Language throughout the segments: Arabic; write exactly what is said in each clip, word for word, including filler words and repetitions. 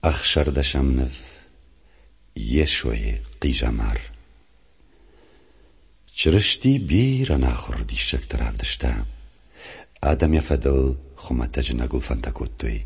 أخشر دشمنف يشوي قيجامار چرشتي بير ناخر دي شكتر عفدشتا آدم يفدل خما تجنقل فانتكوتوي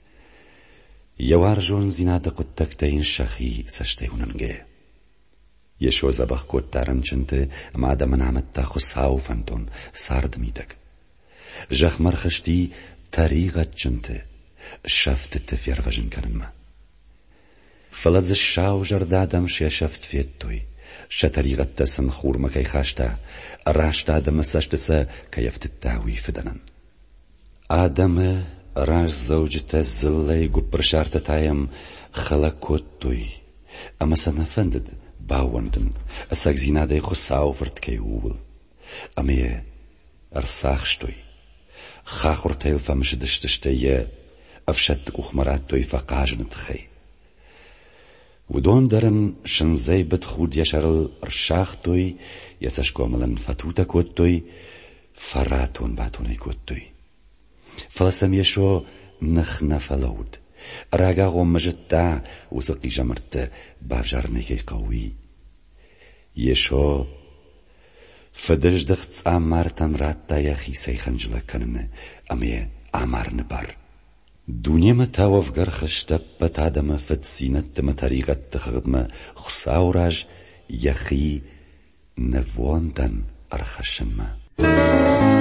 يوار جون زينادة قدتكتين شخي سشتهوننگه يشو زبخ كوتارن چنت اما آدم نعمت خساو فانتون سارد ميدك جخ مرخشتي طريقة چنت شفت تفير وجن كنما فلز الشاو جردادم شي شفت فيتوي شطريقة تسن خور مكي خاشتا راشتا آدم سشتسا كيفت التاوي فدنن آدم راش زوجته زلي قبر شارتتايم خلقوتوي اما سنفندد باوندن اساق زينادي خساو فرتكي وول اما ارساخشتوي خاخر تيل فمشدشتشتي افشتك اخمراتوي فقاجن تخي ودون درن شنزي بدخود يشرل رشاختوي يساش كوملن فتوتا كوتوي فراتون باتوني كوتوي فلسم يشو نخنا فلود راقا غم مجتا وسقي جمرت بافجارنيكي قوي يشو فدج دخت عمارتن راتا يخي سيخنجلا كنن امي عمار نبار دنيا متاوف غرخشتا بتادم فتسينت متاريغة تخدم خساوراج يخي نفوندن ارخشن ما